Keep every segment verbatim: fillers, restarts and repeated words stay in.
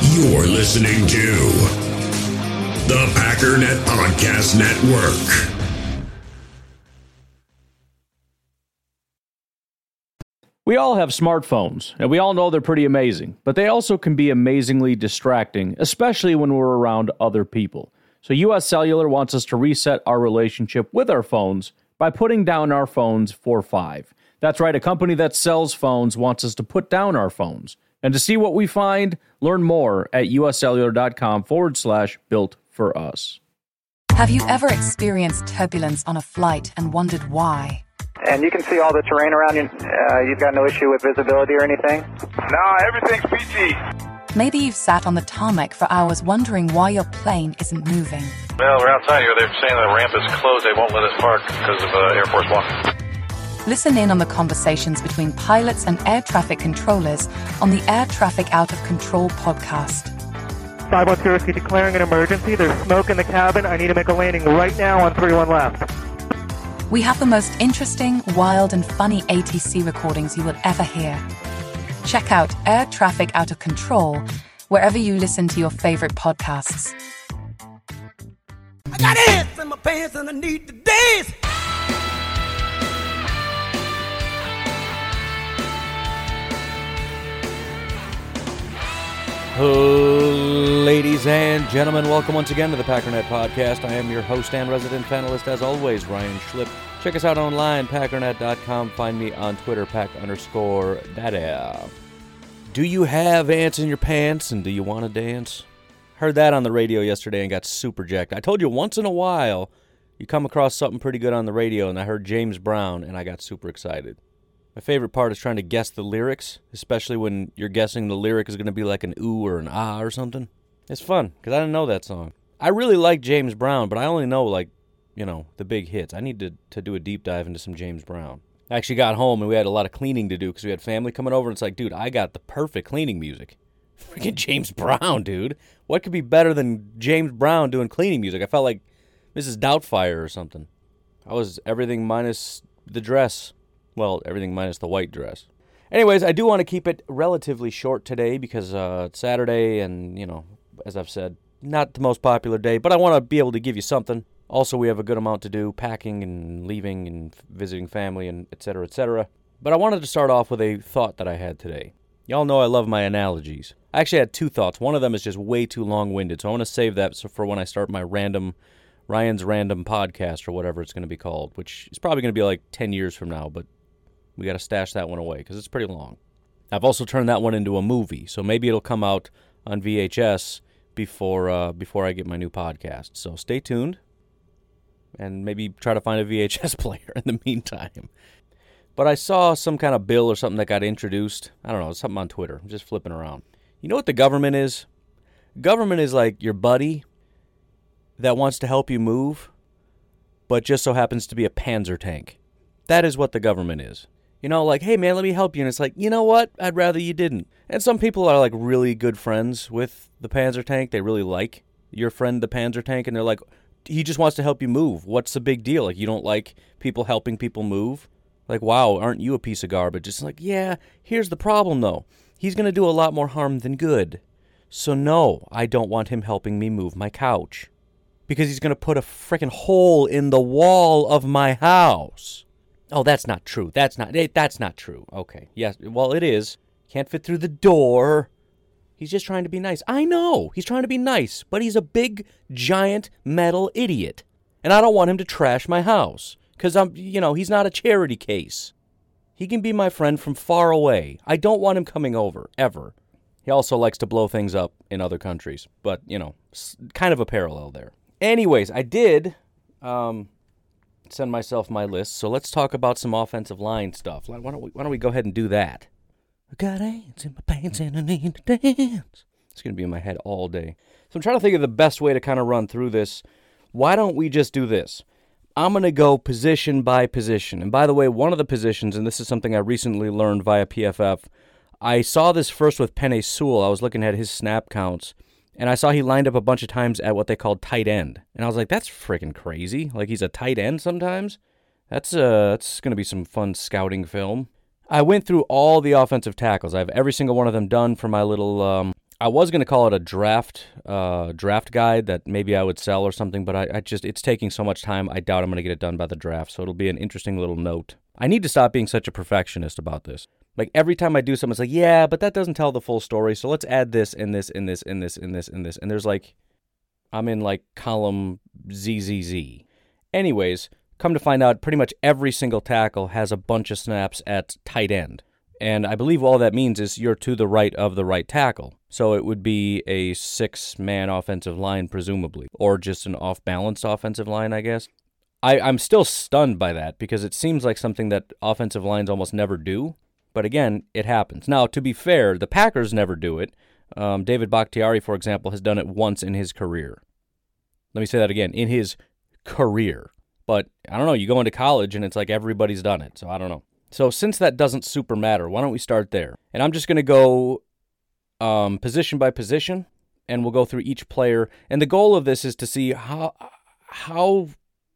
You're listening to the Packernet Podcast Network. We all have smartphones, and we all know they're pretty amazing, but they also can be amazingly distracting, especially when we're around other people. So U S Cellular wants us to reset our relationship with our phones by putting down our phones for five. That's right, a company that sells phones wants us to put down our phones. And to see what we find, learn more at uscellular.com forward slash built for us. Have you ever experienced turbulence on a flight and wondered why? And you can see all the terrain around you. Uh, you've got no issue with visibility or anything? No, everything's peachy. Maybe you've sat on the tarmac for hours wondering why your plane isn't moving. Well, we're outside here. They're saying the ramp is closed. They won't let us park because of uh, Air Force One. Listen in on the conversations between pilots and air traffic controllers on the Air Traffic Out of Control podcast. five one zero, declaring an emergency. There's smoke in the cabin. I need to make a landing right now on three one left. We have the most interesting, wild, and funny A T C recordings you will ever hear. Check out Air Traffic Out of Control wherever you listen to your favorite podcasts. I got ants in my pants and I need to dance. Ladies and gentlemen, welcome once again to the Packernet Podcast. I am your host and resident panelist, as always, Ryan Schlip. Check us out online, packernet dot com. Find me on Twitter, pack underscore data. Do you have ants in your pants, and do you want to dance? Heard that on the radio yesterday and got super jacked. I told you once in a while you come across something pretty good on the radio, and I heard James Brown, and I got super excited. My favorite part is trying to guess the lyrics, especially when you're guessing the lyric is going to be like an ooh or an ah or something. It's fun, because I didn't know that song. I really like James Brown, but I only know, like, you know, the big hits. I need to, to do a deep dive into some James Brown. I actually got home, and we had a lot of cleaning to do, because we had family coming over, and it's like, dude, I got the perfect cleaning music. Freaking James Brown, dude. What could be better than James Brown doing cleaning music? I felt like Missus Doubtfire or something. I was everything minus the dress. Well, everything minus the white dress. Anyways, I do want to keep it relatively short today because uh, it's Saturday and, you know, as I've said, not the most popular day, but I want to be able to give you something. Also, we have a good amount to do, packing and leaving and visiting family and et cetera, et cetera. But I wanted to start off with a thought that I had today. Y'all know I love my analogies. I actually had two thoughts. One of them is just way too long-winded, so I want to save that for when I start my random, Ryan's Random Podcast or whatever it's going to be called, which is probably going to be like ten years from now, but we got to stash that one away because it's pretty long. I've also turned that one into a movie, so maybe it'll come out on V H S before uh, before I get my new podcast. So stay tuned and maybe try to find a V H S player in the meantime. But I saw some kind of bill or something that got introduced. I don't know, something on Twitter. I'm just flipping around. You know what the government is? Government is like your buddy that wants to help you move, but just so happens to be a Panzer tank. That is what the government is. You know, like, hey, man, let me help you. And it's like, you know what? I'd rather you didn't. And some people are, like, really good friends with the Panzer tank. They really like your friend, the Panzer tank. And they're like, he just wants to help you move. What's the big deal? Like, you don't like people helping people move? Like, wow, aren't you a piece of garbage? It's like, yeah, here's the problem, though. He's going to do a lot more harm than good. So, no, I don't want him helping me move my couch. Because he's going to put a frickin' hole in the wall of my house. Oh, that's not true. That's not that's not true. Okay. Yes, well, it is. Can't fit through the door. He's just trying to be nice. I know. He's trying to be nice, but he's a big, giant, metal idiot. And I don't want him to trash my house. Because, I'm, you know, he's not a charity case. He can be my friend from far away. I don't want him coming over, ever. He also likes to blow things up in other countries. But, you know, kind of a parallel there. Anyways, I did... Um, send myself my list, so let's talk about some offensive line stuff. Why don't we, why don't we go ahead and do that? I got ants in my pants and I need to dance. It's going to be in my head all day. So I'm trying to think of the best way to kind of run through this. Why don't we just do this? I'm going to go position by position. And by the way, one of the positions, and this is something I recently learned via P F F, I saw this first with Penei Sewell. I was looking at his snap counts, and I saw he lined up a bunch of times at what they called tight end. And I was like, that's freaking crazy. Like, he's a tight end sometimes? That's, uh, that's going to be some fun scouting film. I went through all the offensive tackles. I have every single one of them done for my little um, I was going to call it a draft uh, draft guide that maybe I would sell or something, but I, I just it's taking so much time, I doubt I'm going to get it done by the draft, so it'll be an interesting little note. I need to stop being such a perfectionist about this. Like, every time I do something, it's like, yeah, but that doesn't tell the full story, so let's add this and this and this and this and this and this. And there's like, I'm in like column Z Z Z. Anyways, come to find out, pretty much every single tackle has a bunch of snaps at tight end. And I believe all that means is you're to the right of the right tackle. So it would be a six-man offensive line, presumably, or just an off-balance offensive line, I guess. I, I'm still stunned by that because it seems like something that offensive lines almost never do. But again, it happens. Now, to be fair, the Packers never do it. Um, David Bakhtiari, for example, has done it once in his career. Let me say that again, in his career. But I don't know, you go into college and it's like everybody's done it, so I don't know. So since that doesn't super matter, why don't we start there? And I'm just going to go um, position by position, and we'll go through each player. And the goal of this is to see how how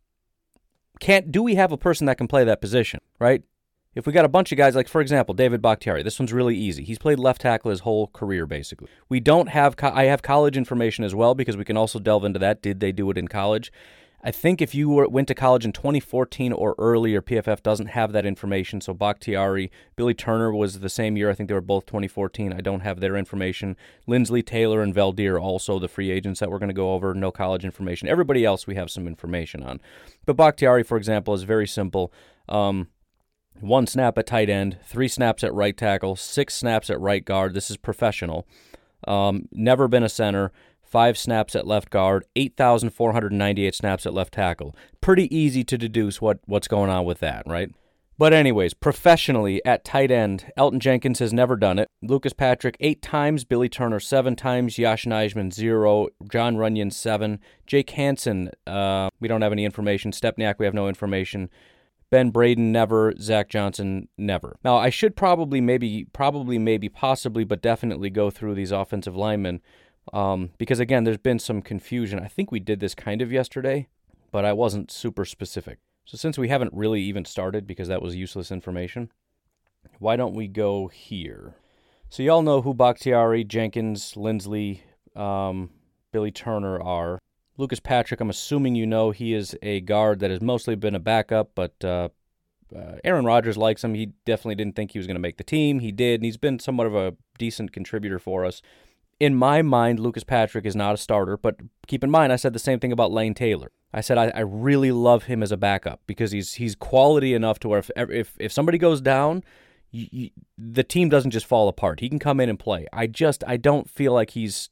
can't do we have a person that can play that position, right? If we got a bunch of guys, like, for example, David Bakhtiari, this one's really easy. He's played left tackle his whole career, basically. We don't have, co- I have college information as well, because we can also delve into that. Did they do it in college? I think if you were, went to college in twenty fourteen or earlier, P F F doesn't have that information. So Bakhtiari, Billy Turner was the same year. I think they were both twenty fourteen. I don't have their information. Lindsley, Taylor, and Valdir, also the free agents that we're going to go over. No college information. Everybody else we have some information on. But Bakhtiari, for example, is very simple. Um, one snap at tight end, three snaps at right tackle, six snaps at right guard. This is professional. Um, never been a center. Five snaps at left guard, eight thousand four hundred ninety-eight snaps at left tackle. Pretty easy to deduce what, what's going on with that, right? But anyways, professionally at tight end, Elgton Jenkins has never done it. Lucas Patrick, eight times. Billy Turner, seven times. Yosh Nijman, zero. Jon Runyan, seven. Jake Hansen, uh, we don't have any information. Stepniak, we have no information. Ben Braden, never. Zach Johnson, never. Now, I should probably, maybe, probably, maybe, possibly, but definitely go through these offensive linemen. Um, because, again, there's been some confusion. I think we did this kind of yesterday, but I wasn't super specific. So since we haven't really even started, because that was useless information, why don't we go here? So y'all know who Bakhtiari, Jenkins, Lindsley, um, Billy Turner are. Lucas Patrick, I'm assuming you know he is a guard that has mostly been a backup, but uh, uh, Aaron Rodgers likes him. He definitely didn't think he was going to make the team. He did, and he's been somewhat of a decent contributor for us. In my mind, Lucas Patrick is not a starter, but keep in mind, I said the same thing about Lane Taylor. I said I, I really love him as a backup because he's he's quality enough to where if if, if somebody goes down, you, you, the team doesn't just fall apart. He can come in and play. I just, I don't feel like he's,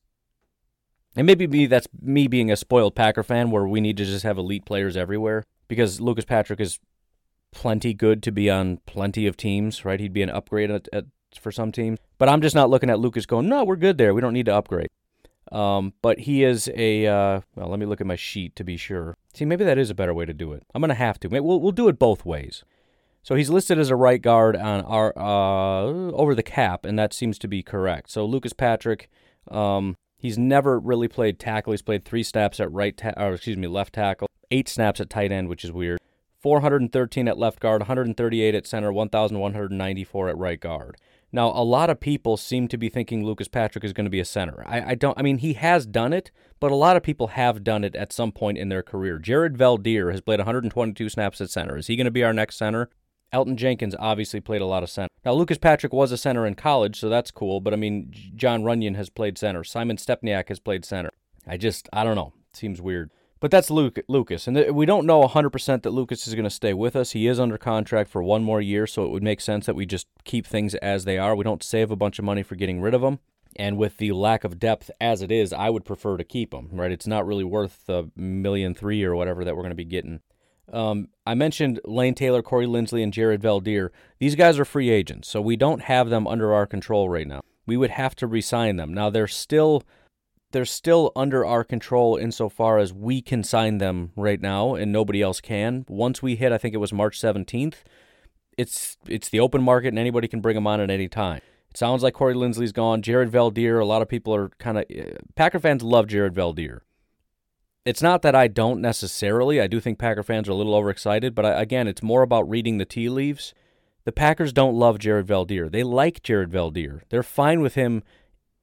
and maybe me, that's me being a spoiled Packer fan where we need to just have elite players everywhere because Lucas Patrick is plenty good to be on plenty of teams, right? He'd be an upgrade at, at for some teams. But I'm just not looking at Lucas going, no, we're good there. We don't need to upgrade. Um, but he is a, uh, well, let me look at my sheet to be sure. See, maybe that is a better way to do it. I'm going to have to. Maybe we'll, we'll do it both ways. So he's listed as a right guard on our uh, over the cap, and that seems to be correct. So Lucas Patrick, um, he's never really played tackle. He's played three snaps at right, ta- or excuse me, left tackle, eight snaps at tight end, which is weird. four hundred thirteen at left guard, one hundred thirty-eight at center, one thousand one hundred ninety-four at right guard. Now, a lot of people seem to be thinking Lucas Patrick is going to be a center. I, I don't. I mean, he has done it, but a lot of people have done it at some point in their career. Jared Valdir has played one hundred twenty-two snaps at center. Is he going to be our next center? Elgton Jenkins obviously played a lot of center. Now, Lucas Patrick was a center in college, so that's cool, but I mean, Jon Runyan has played center. Simon Stepniak has played center. I just, I don't know. It seems weird. But that's Luke, Lucas, and th- we don't know one hundred percent that Lucas is going to stay with us. He is under contract for one more year, so it would make sense that we just keep things as they are. We don't save a bunch of money for getting rid of him. And with the lack of depth as it is, I would prefer to keep him, right? It's not really worth the million three or whatever that we're going to be getting. Um, I mentioned Lane Taylor, Corey Lindsley, and Jared Valdir. These guys are free agents, so we don't have them under our control right now. We would have to re-sign them. Now, they're still... They're still under our control insofar as we can sign them right now and nobody else can. Once we hit, I think it was March seventeenth, it's it's the open market and anybody can bring them on at any time. It sounds like Corey Lindsley's gone. Jared Valdir, a lot of people are kind of... Packer fans love Jared Valdir. It's not that I don't necessarily. I do think Packer fans are a little overexcited, but I, again, it's more about reading the tea leaves. The Packers don't love Jared Valdir. They like Jared Valdir. They're fine with him.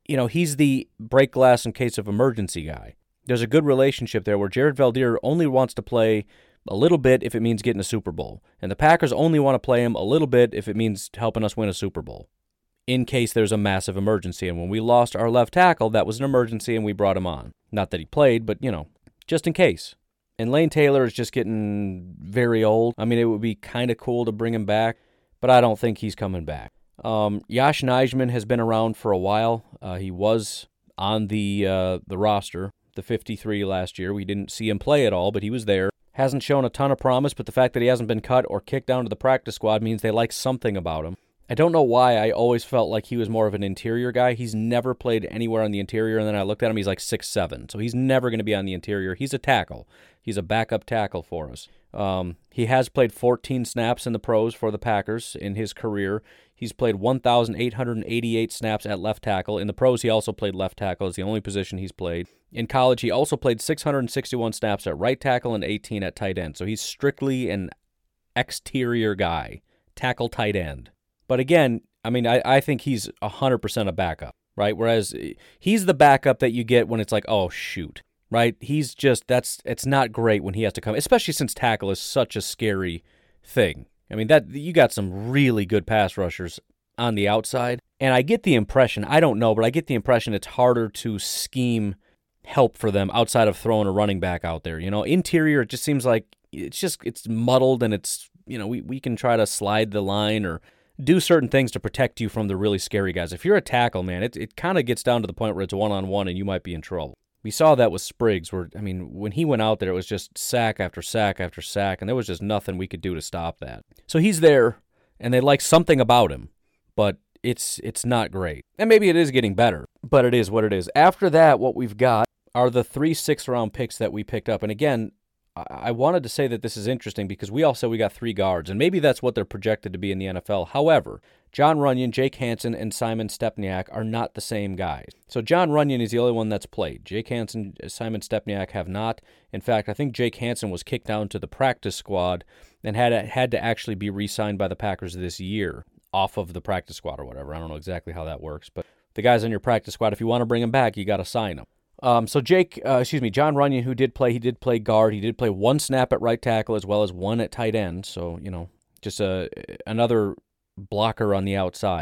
you know, he's the break glass in case of emergency guy. There's a good relationship there where Jared Veldheer only wants to play a little bit if it means getting a Super Bowl. And the Packers only want to play him a little bit if it means helping us win a Super Bowl, in case there's a massive emergency. And when we lost our left tackle, that was an emergency, and we brought him on. Not that he played, but, you know, just in case. And Lane Taylor is just getting very old. I mean, it would be kind of cool to bring him back, but I don't think he's coming back. Um, Yosh Nijman has been around for a while. Uh, he was on the uh, the roster, the fifty-three last year. We didn't see him play at all, but he was there. Hasn't shown a ton of promise, but the fact that he hasn't been cut or kicked down to the practice squad means they like something about him. I don't know why I always felt like he was more of an interior guy. He's never played anywhere on the interior, and then I looked at him, he's like six seven, so he's never going to be on the interior. He's a tackle. He's a backup tackle for us. Um, he has played fourteen snaps in the pros for the Packers in his career. He's played one thousand eight hundred eighty-eight snaps at left tackle. In the pros, he also played left tackle. It's the only position he's played. In college, he also played six hundred sixty-one snaps at right tackle and eighteen at tight end. So he's strictly an exterior guy, tackle tight end. But again, I mean, I, I think he's one hundred percent a backup, right? Whereas he's the backup that you get when it's like, oh, shoot, right? He's just, that's, it's not great when he has to come, especially since tackle is such a scary thing. I mean, that you got some really good pass rushers on the outside, and I get the impression, I don't know, but I get the impression it's harder to scheme help for them outside of throwing a running back out there. You know, interior, it just seems like it's just, it's muddled, and it's, you know, we, we can try to slide the line or do certain things to protect you from the really scary guys. If you're a tackle, man, it it kind of gets down to the point where it's one-on-one and you might be in trouble. We saw that with Spriggs, where, I mean, when he went out there, it was just sack after sack after sack, and there was just nothing we could do to stop that. So he's there, and they like something about him, but it's it's not great. And maybe it is getting better, but it is what it is. After that, what we've got are the three sixth-round picks that we picked up. And again, I wanted to say that this is interesting because we all said we got three guards, and maybe that's what they're projected to be in the N F L. However, John Runyon, Jake Hansen, and Simon Stepniak are not the same guys. So John Runyon is the only one that's played. Jake Hansen, Simon Stepniak have not. In fact, I think Jake Hansen was kicked down to the practice squad and had had to actually be re-signed by the Packers this year off of the practice squad or whatever. I don't know exactly how that works, but the guys on your practice squad, if you want to bring them back, you got to sign them. Um, so Jake, uh, excuse me, John Runyon, who did play, he did play guard. He did play one snap at right tackle as well as one at tight end. So, you know, just a, another blocker on the outside.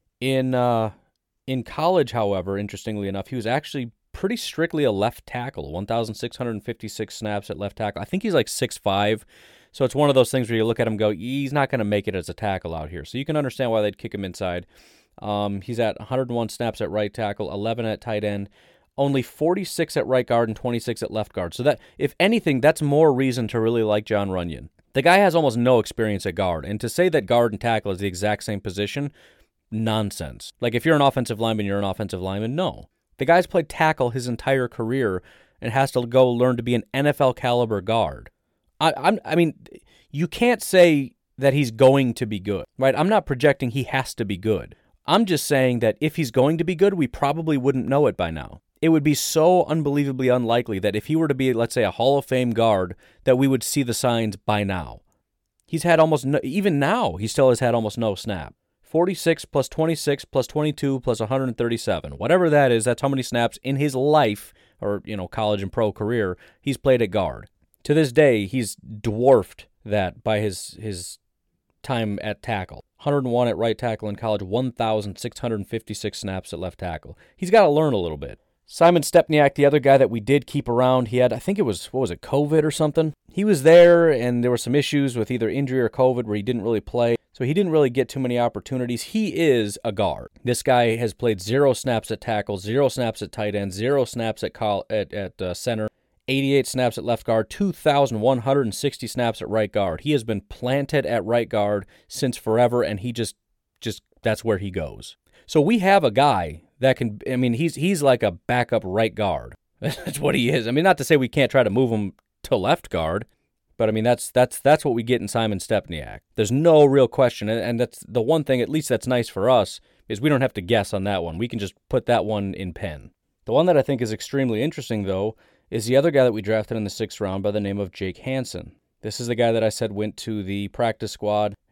In uh, in college, however, interestingly enough, he was actually pretty strictly a left tackle, one thousand six hundred fifty-six snaps at left tackle. I think he's like six five, so it's one of those things where you look at him and go, he's not going to make it as a tackle out here. So you can understand why they'd kick him inside. Um, he's at one hundred one snaps at right tackle, eleven at tight end. Only forty-six at right guard and twenty-six at left guard. So that, if anything, that's more reason to really like John Runyon. The guy has almost no experience at guard, and to say that guard and tackle is the exact same position, nonsense. Like, if you're an offensive lineman, you're an offensive lineman. No. The guy's played tackle his entire career and has to go learn to be an N F L caliber guard. I, I'm, I mean, you can't say that he's going to be good, right? I'm not projecting he has to be good. I'm just saying that if he's going to be good, we probably wouldn't know it by now. It would be so unbelievably unlikely that if he were to be, let's say, a Hall of Fame guard, that we would see the signs by now. He's had almost no, even now, he still has had almost no snap. forty-six plus twenty-six plus twenty-two plus one hundred thirty-seven. Whatever that is, that's how many snaps in his life, or, you know, college and pro career, he's played at guard. To this day, he's dwarfed that by his his time at tackle. one hundred one at right tackle in college, one thousand six hundred fifty-six snaps at left tackle. He's got to learn a little bit. Simon Stepniak, the other guy that we did keep around, he had, I think it was, what was it, COVID or something? He was there, and there were some issues with either injury or COVID where he didn't really play, so he didn't really get too many opportunities. He is a guard. This guy has played zero snaps at tackle, zero snaps at tight end, zero snaps at col- at, at uh, center, eighty-eight snaps at left guard, two thousand one hundred sixty snaps at right guard. He has been planted at right guard since forever, and he just, just that's where he goes. So we have a guy that can, I mean, he's he's like a backup right guard. That's what he is. I mean, not to say we can't try to move him to left guard, but I mean, that's that's that's what we get in Simon Stepniak. There's no real question, and that's the one thing, at least that's nice for us, is we don't have to guess on that one. We can just put that one in pen. The one that I think is extremely interesting, though, is the other guy that we drafted in the sixth round by the name of Jake Hansen. This is the guy that I said went to the practice squad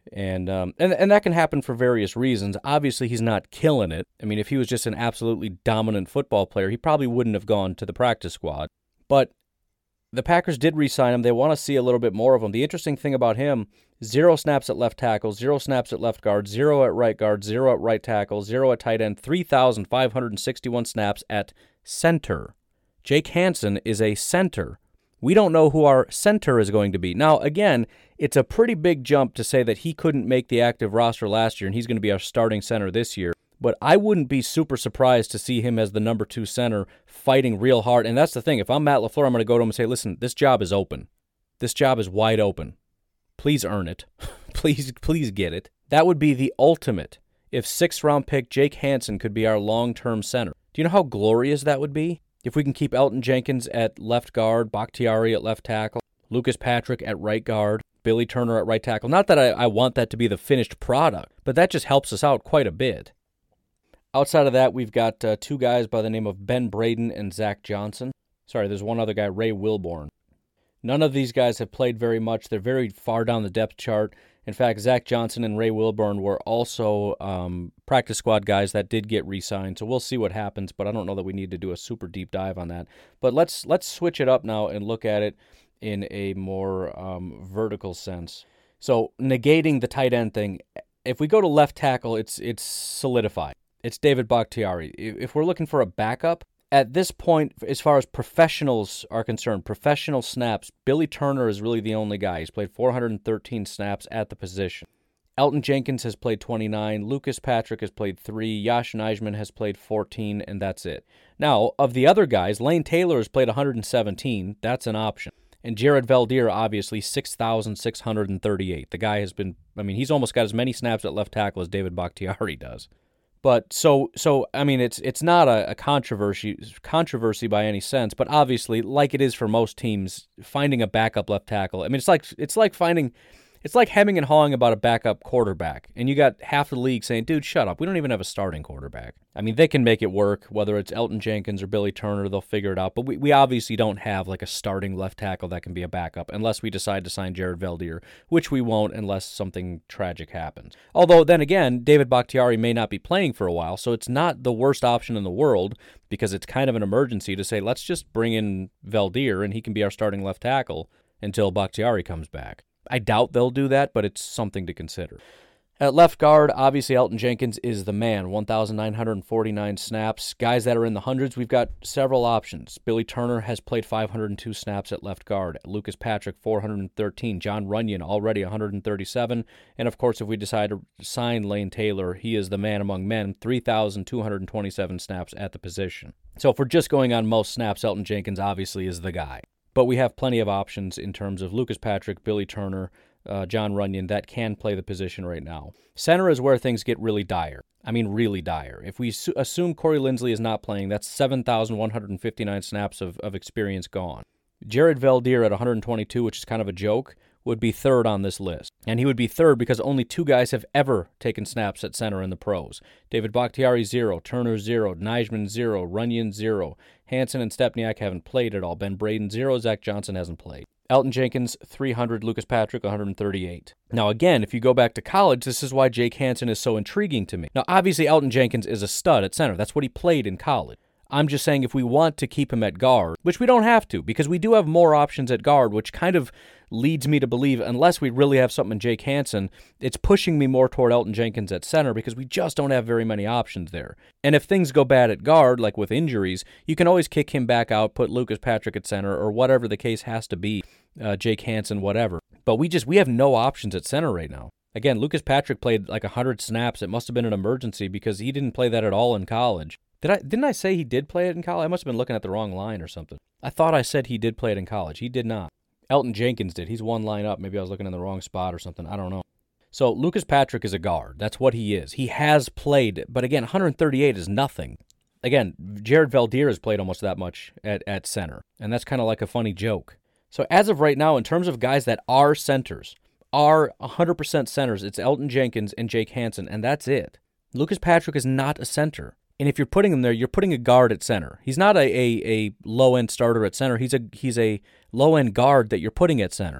And, um, and and that can happen for various reasons. Obviously, he's not killing it. I mean, if he was just an absolutely dominant football player, he probably wouldn't have gone to the practice squad. But the Packers did re-sign him. They want to see a little bit more of him. The interesting thing about him, zero snaps at left tackle, zero snaps at left guard, zero at right guard, zero at right tackle, zero at tight end, three thousand five hundred sixty-one snaps at center. Jake Hansen is a center. We don't know who our center is going to be. Now, again, it's a pretty big jump to say that he couldn't make the active roster last year and he's going to be our starting center this year. But I wouldn't be super surprised to see him as the number two center fighting real hard. And that's the thing. If I'm Matt LaFleur, I'm going to go to him and say, listen, this job is open. This job is wide open. Please earn it. please, please get it. That would be the ultimate if sixth-round pick Jake Hansen could be our long-term center. Do you know how glorious that would be? If we can keep Elgton Jenkins at left guard, Bakhtiari at left tackle, Lucas Patrick at right guard, Billy Turner at right tackle. Not that I, I want that to be the finished product, but that just helps us out quite a bit. Outside of that, we've got uh, two guys by the name of Ben Braden and Zach Johnson. Sorry, there's one other guy, Ray Wilborn. None of these guys have played very much. They're very far down the depth chart. In fact, Zach Johnson and Ray Wilborn were also um, practice squad guys that did get re-signed, so we'll see what happens, but I don't know that we need to do a super deep dive on that. But let's let's switch it up now and look at it in a more um, vertical sense. So negating the tight end thing, if we go to left tackle, it's it's solidified. It's David Bakhtiari. If we're looking for a backup, at this point, as far as professionals are concerned, professional snaps, Billy Turner is really the only guy. He's played four hundred thirteen snaps at the position. Elgton Jenkins has played twenty-nine. Lucas Patrick has played three. Yosh Nijman has played fourteen, and that's it. Now, of the other guys, Lane Taylor has played one hundred seventeen. That's an option. And Jared Veldheer, obviously, six thousand six hundred thirty-eight. The guy has been, I mean, he's almost got as many snaps at left tackle as David Bakhtiari does. But so, so I mean, it's it's not a, a controversy controversy by any sense. But obviously, like it is for most teams, finding a backup left tackle. I mean, it's like it's like finding, it's like hemming and hawing about a backup quarterback, and you got half the league saying, "Dude, shut up. We don't even have a starting quarterback." I mean, they can make it work, whether it's Elgton Jenkins or Billy Turner, they'll figure it out. But we, we obviously don't have like a starting left tackle that can be a backup unless we decide to sign Jared Veldheer, which we won't unless something tragic happens. Although, then again, David Bakhtiari may not be playing for a while, so it's not the worst option in the world because it's kind of an emergency to say, let's just bring in Veldheer and he can be our starting left tackle until Bakhtiari comes back. I doubt they'll do that, but it's something to consider. At left guard, obviously Elgton Jenkins is the man, one thousand nine hundred forty-nine snaps. Guys that are in the hundreds, we've got several options. Billy Turner has played five hundred two snaps at left guard. Lucas Patrick, four hundred thirteen. John Runyon, already one hundred thirty-seven. And of course, if we decide to sign Lane Taylor, he is the man among men, three thousand two hundred twenty-seven snaps at the position. So if we're just going on most snaps, Elgton Jenkins obviously is the guy. But we have plenty of options in terms of Lucas Patrick, Billy Turner, uh, John Runyon that can play the position right now. Center is where things get really dire. I mean, really dire. If we su- assume Corey Linsley is not playing, that's seven thousand one hundred fifty-nine snaps of, of experience gone. Jared Veldheer at one hundred twenty-two, which is kind of a joke, would be third on this list. And he would be third because only two guys have ever taken snaps at center in the pros. David Bakhtiari, zero. Turner, zero. Nijman, zero. Runyon, zero. Hansen and Stepniak haven't played at all. Ben Braden, zero. Zach Johnson hasn't played. Elgton Jenkins, three hundred. Lucas Patrick, one hundred thirty-eight. Now, again, if you go back to college, this is why Jake Hansen is so intriguing to me. Now, obviously, Elgton Jenkins is a stud at center. That's what he played in college. I'm just saying if we want to keep him at guard, which we don't have to, because we do have more options at guard, which kind of leads me to believe, unless we really have something in Jake Hansen, it's pushing me more toward Elgton Jenkins at center because we just don't have very many options there. And if things go bad at guard, like with injuries, you can always kick him back out, put Lucas Patrick at center, or whatever the case has to be, uh, Jake Hansen, whatever. But we just, we have no options at center right now. Again, Lucas Patrick played like one hundred snaps. It must have been an emergency because he didn't play that at all in college. Did I, didn't I say he did play it in college? I must have been looking at the wrong line or something. I thought I said he did play it in college. He did not. Elgton Jenkins did. He's one line up. Maybe I was looking in the wrong spot or something. I don't know. So Lucas Patrick is a guard. That's what he is. He has played, but again, one hundred thirty-eight is nothing. Again, Jared Veldheer has played almost that much at, at center, and that's kind of like a funny joke. So as of right now, in terms of guys that are centers, are one hundred percent centers, it's Elgton Jenkins and Jake Hansen, and that's it. Lucas Patrick is not a center. And if you're putting him there, you're putting a guard at center. He's not a, a, a low-end starter at center. He's a he's a low-end guard that you're putting at center.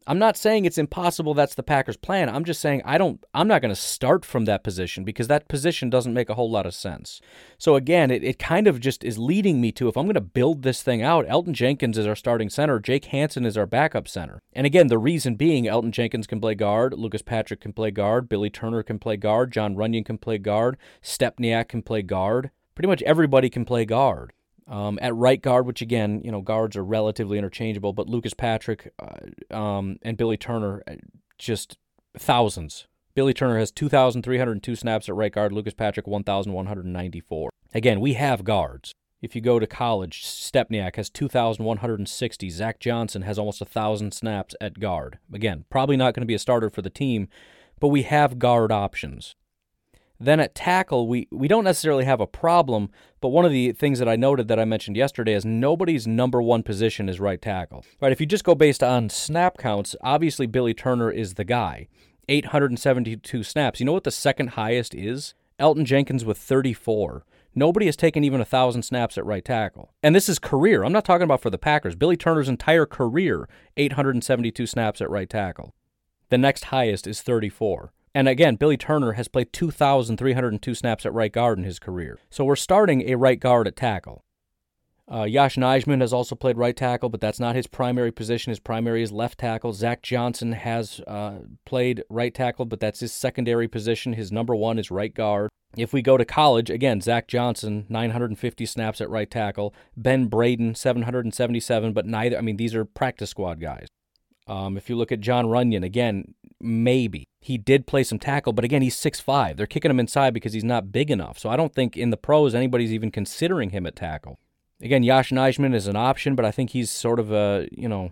I'm not saying it's impossible that's the Packers' plan. I'm just saying I don't, I'm not going to start from that position because that position doesn't make a whole lot of sense. So again, it, it kind of just is leading me to, if I'm going to build this thing out, Elgton Jenkins is our starting center, Jake Hansen is our backup center. And again, the reason being Elgton Jenkins can play guard, Lucas Patrick can play guard, Billy Turner can play guard, John Runyon can play guard, Stepniak can play guard. Pretty much everybody can play guard. Um, at right guard, which again, you know, guards are relatively interchangeable, but Lucas Patrick uh, um, and Billy Turner, just thousands. Billy Turner has two thousand three hundred two snaps at right guard, Lucas Patrick one thousand one hundred ninety-four. Again, we have guards. If you go to college, Stepniak has two thousand one hundred sixty. Zach Johnson has almost one thousand snaps at guard. Again, probably not going to be a starter for the team, but we have guard options. Then at tackle, we, we don't necessarily have a problem, but one of the things that I noted that I mentioned yesterday is nobody's number one position is right tackle. Right? If you just go based on snap counts, obviously Billy Turner is the guy. eight hundred seventy-two snaps. You know what the second highest is? Elgton Jenkins with thirty-four. Nobody has taken even one thousand snaps at right tackle. And this is career. I'm not talking about for the Packers. Billy Turner's entire career, eight hundred seventy-two snaps at right tackle. The next highest is thirty-four. And again, Billy Turner has played two thousand three hundred two snaps at right guard in his career. So we're starting a right guard at tackle. Uh, Josh Nijman has also played right tackle, but that's not his primary position. His primary is left tackle. Zach Johnson has uh, played right tackle, but that's his secondary position. His number one is right guard. If we go to college, again, Zach Johnson, nine hundred fifty snaps at right tackle. Ben Braden, seven hundred seventy-seven, but neither, I mean, these are practice squad guys. Um, if you look at John Runyon, again, maybe. He did play some tackle, but again, he's six five. They're kicking him inside because he's not big enough. So I don't think in the pros anybody's even considering him at tackle. Again, Josh Nijman is an option, but I think he's sort of a, you know,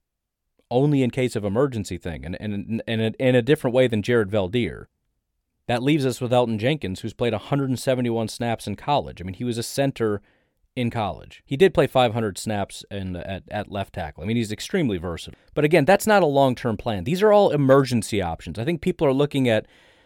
only in case of emergency thing, and and, and a, in a different way than Jared Valdir. That leaves us with Elgton Jenkins, who's played one hundred seventy-one snaps in college. I mean, he was a center in college. He did play five hundred snaps in, at, at left tackle. I mean, he's extremely versatile. But again, that's not a long-term plan. These are all emergency options. I think people are looking at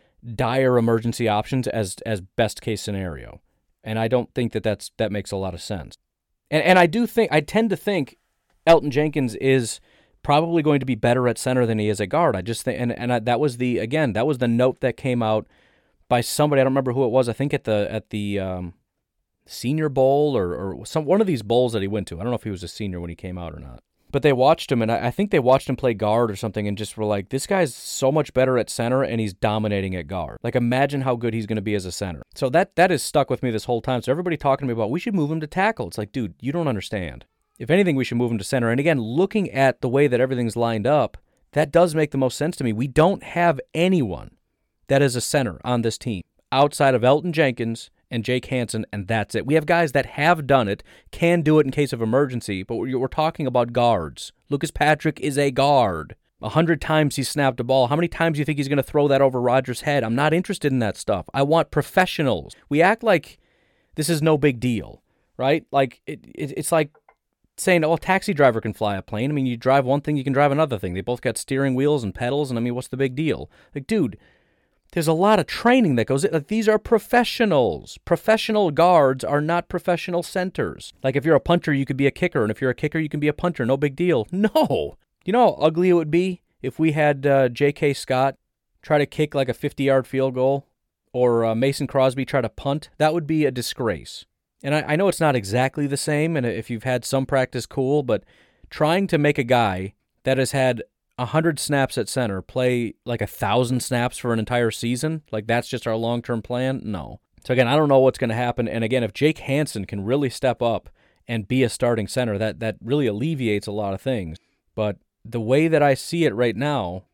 dire emergency options as as best-case scenario. And I don't think that that's, that makes a lot of sense. And and I do think, I tend to think Elgton Jenkins is probably going to be better at center than he is at guard. I just think, and, and I, that was the, again, that was the note that came out by somebody, I don't remember who it was, I think at the, at the, um, Senior Bowl or, or some one of these bowls that he went to. I don't know if he was a senior when he came out or not. But they watched him, and I, I think they watched him play guard or something and just were like, this guy's so much better at center, and he's dominating at guard. Like, imagine how good he's going to be as a center. So that that has stuck with me this whole time. So everybody talking to me about, we should move him to tackle. It's like, dude, you don't understand. If anything, we should move him to center. And again, looking at the way that everything's lined up, that does make the most sense to me. We don't have anyone that is a center on this team outside of Elgton Jenkins and Jake Hansen, and that's it. We have guys that have done it, can do it in case of emergency, but we're, we're talking about guards. Lucas Patrick is a guard. A hundred times he's snapped a ball. How many times do you think he's going to throw that over Rodgers' head? I'm not interested in that stuff. I want professionals. We act like this is no big deal, right? Like it, it, it's like saying, oh, a taxi driver can fly a plane. I mean, you drive one thing, you can drive another thing. They both got steering wheels and pedals, and I mean, what's the big deal? Like, dude, there's a lot of training that goes in. Like, these are professionals. Professional guards are not professional centers. Like, if you're a punter, you could be a kicker, and if you're a kicker, you can be a punter. No big deal. No. You know how ugly it would be if we had uh, J K. Scott try to kick like a fifty-yard field goal, or uh, Mason Crosby try to punt? That would be a disgrace. And I, I know it's not exactly the same, and if you've had some practice, cool, but trying to make a guy that has had one hundred snaps at center play like one thousand snaps for an entire season, like that's just our long-term plan? No. So again, I don't know what's going to happen. And again, if Jake Hansen can really step up and be a starting center, that that really alleviates a lot of things. But the way that I see it right now,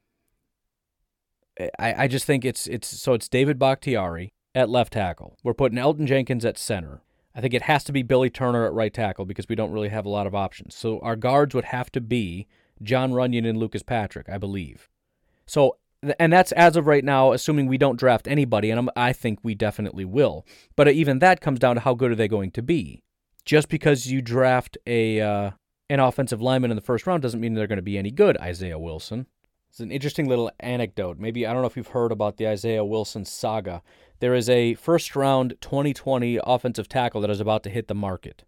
I, I just think it's it's so it's David Bakhtiari at left tackle. We're putting Elgton Jenkins at center. I think it has to be Billy Turner at right tackle because we don't really have a lot of options. So our guards would have to be John Runyon and Lucas Patrick, I believe. So, and that's as of right now, assuming we don't draft anybody, and I'm, I think we definitely will. But even that comes down to how good are they going to be. Just because you draft a uh, an offensive lineman in the first round doesn't mean they're going to be any good, Isaiah Wilson. It's an interesting little anecdote. Maybe, I don't know if you've heard about the Isaiah Wilson saga. There is a first-round twenty twenty offensive tackle that is about to hit the market.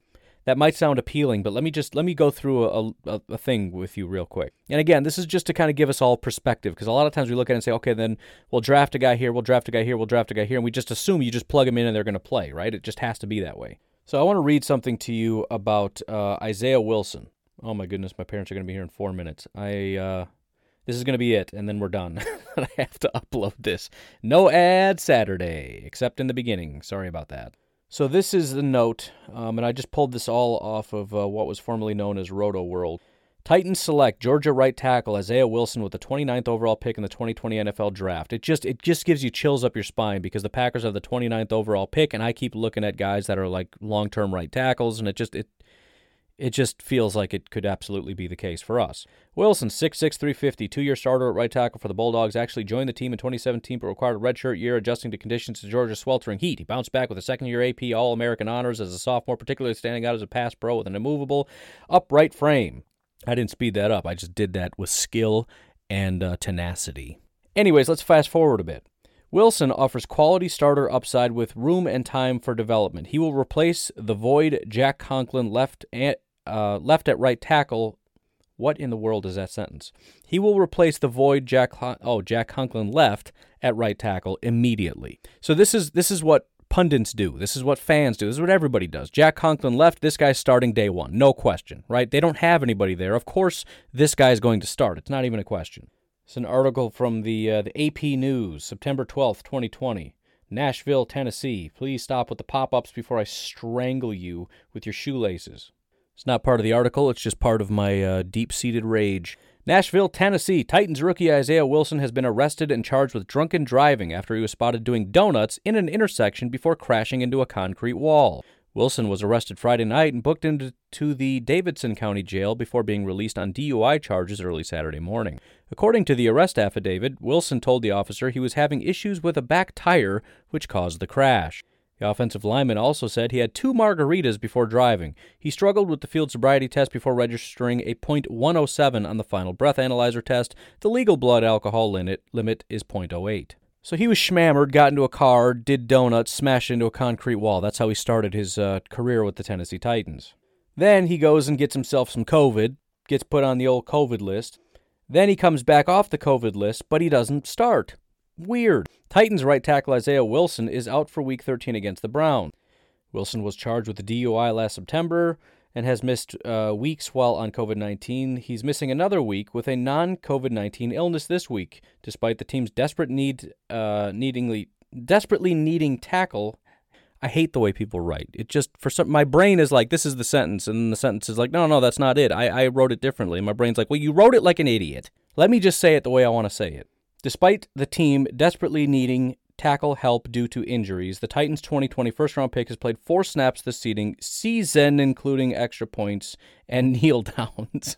that might sound appealing, but let me just let me go through a, a, a thing with you real quick. And again, this is just to kind of give us all perspective, because a lot of times we look at it and say, okay, then we'll draft a guy here, we'll draft a guy here, we'll draft a guy here, and we just assume you just plug them in and they're going to play, right? It just has to be that way. So I want to read something to you about uh, Isaiah Wilson. Oh my goodness, my parents are going to be here in four minutes. I uh, this is going to be it, and then we're done. I have to upload this. No ad Saturday, except in the beginning. Sorry about that. So this is the note, um, and I just pulled this all off of uh, what was formerly known as Roto World. Titans select Georgia right tackle Isaiah Wilson with the twenty-ninth overall pick in the twenty twenty N F L Draft. It just it just gives you chills up your spine because the Packers have the twenty-ninth overall pick, and I keep looking at guys that are like long-term right tackles, and it just it it just feels like it could absolutely be the case for us. Wilson, six six, three fifty, two-year starter at right tackle for the Bulldogs, actually joined the team in twenty seventeen but required a redshirt year adjusting to conditions to Georgia's sweltering heat. He bounced back with a second-year A P All-American honors as a sophomore, particularly standing out as a pass pro with an immovable, upright frame. I didn't speed that up. I just did that with skill and uh, tenacity. Anyways, let's fast forward a bit. Wilson offers quality starter upside with room and time for development. He will replace the void Jack Conklin left at, uh, left at right tackle. What in the world is that sentence? He will replace the void Jack oh Jack Conklin left at right tackle immediately. So this is this is what pundits do. This is what fans do. This is what everybody does. Jack Conklin left. This guy's starting day one. No question, right? They don't have anybody there. Of course, this guy's going to start. It's not even a question. It's an article from the uh, the A P News, September twelfth, twenty twenty. Nashville, Tennessee. Please stop with the pop-ups before I strangle you with your shoelaces. It's not part of the article. It's just part of my uh, deep-seated rage. Nashville, Tennessee. Titans rookie Isaiah Wilson has been arrested and charged with drunken driving after he was spotted doing donuts in an intersection before crashing into a concrete wall. Wilson was arrested Friday night and booked into to the Davidson County Jail before being released on D U I charges early Saturday morning. According to the arrest affidavit, Wilson told the officer he was having issues with a back tire, which caused the crash. The offensive lineman also said he had two margaritas before driving. He struggled with the field sobriety test before registering a point one oh seven on the final breath analyzer test. The legal blood alcohol limit, limit is point oh eight. So he was schmammered, got into a car, did donuts, smashed into a concrete wall. That's how he started his uh, career with the Tennessee Titans. Then he goes and gets himself some COVID, gets put on the old COVID list. Then he comes back off the COVID list, but he doesn't start. Weird. Titans right tackle Isaiah Wilson is out for Week thirteen against the Browns. Wilson was charged with a D U I last September and has missed uh, weeks while on COVID nineteen. He's missing another week with a non-COVID nineteen illness this week, despite the team's desperate need, uh, needingly, desperately needing tackle. I hate the way people write. It just, for some, my brain is like, this is the sentence, and then the sentence is like, no, no, that's not it. I, I wrote it differently. And my brain's like, well, you wrote it like an idiot. Let me just say it the way I want to say it. Despite the team desperately needing tackle help due to injuries, the Titans' twenty twenty first-round pick has played four snaps this season, season including extra points and kneel downs.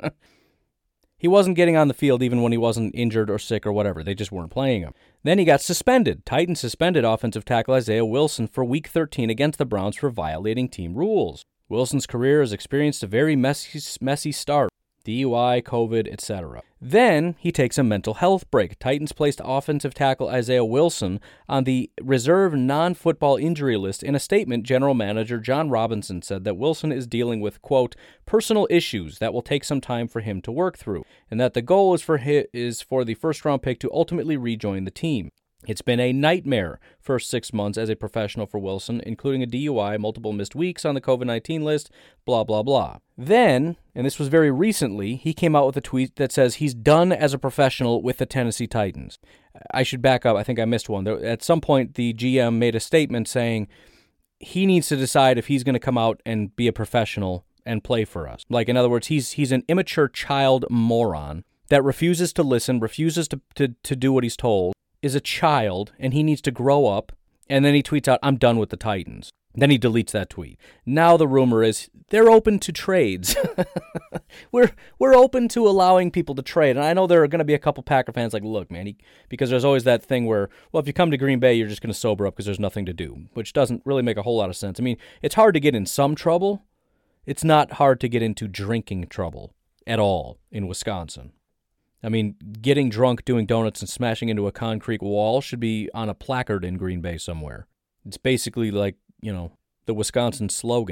He wasn't getting on the field even when he wasn't injured or sick or whatever. They just weren't playing him. Then he got suspended. Titans suspended offensive tackle Isaiah Wilson for Week thirteen against the Browns for violating team rules. Wilson's career has experienced a very messy, messy start. D U I, COVID, et cetera. Then he takes a mental health break. Titans placed offensive tackle Isaiah Wilson on the reserve non-football injury list. In a statement, general manager John Robinson said that Wilson is dealing with, quote, personal issues that will take some time for him to work through, and that the goal is for his, is for the first-round pick to ultimately rejoin the team. It's been a nightmare first six months as a professional for Wilson, including a D U I, multiple missed weeks on the COVID nineteen list, blah, blah, blah. Then, and this was very recently, he came out with a tweet that says he's done as a professional with the Tennessee Titans. I should back up. I think I missed one. At some point, the G M made a statement saying he needs to decide if he's going to come out and be a professional and play for us. Like, in other words, he's he's an immature child moron that refuses to listen, refuses to, to, to do what he's told, is a child, and he needs to grow up, and then he tweets out, I'm done with the Titans. Then he deletes that tweet. Now the rumor is they're open to trades. we're we're open to allowing people to trade. And I know there are going to be a couple Packer fans like, look, man, he, because there's always that thing where, well, if you come to Green Bay, you're just going to sober up because there's nothing to do, which doesn't really make a whole lot of sense. I mean, it's hard to get in some trouble. It's not hard to get into drinking trouble at all in Wisconsin. I mean, getting drunk, doing donuts, and smashing into a concrete wall should be on a placard in Green Bay somewhere. It's basically like, you know, the Wisconsin slogan.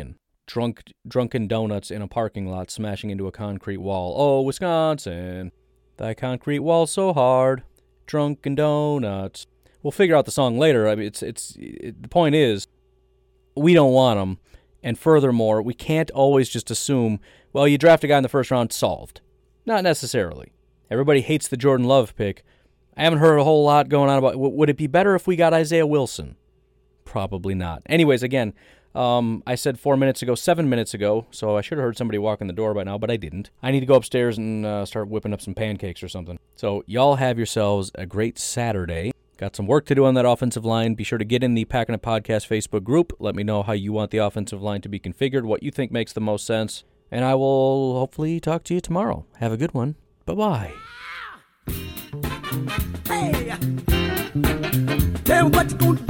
drunk drunken donuts in a parking lot smashing into a concrete wall. Oh, Wisconsin, thy concrete wall so hard, drunken donuts. We'll figure out the song later. I mean, it's it's it, the point is, we don't want them, and furthermore, we can't always just assume, well, you draft a guy in the first round, solved. Not necessarily. Everybody hates the Jordan Love pick. I haven't heard a whole lot going on about, would it be better if we got Isaiah Wilson? Probably not. Anyways, again, um, I said four minutes ago, seven minutes ago, so I should have heard somebody walk in the door by now, but I didn't. I need to go upstairs and uh, start whipping up some pancakes or something. So y'all have yourselves a great Saturday. Got some work to do on that offensive line. Be sure to get in the Packernet Podcast Facebook group. Let me know how you want the offensive line to be configured, what you think makes the most sense, and I will hopefully talk to you tomorrow. Have a good one. Bye-bye. Hey, tell me what you gonna do.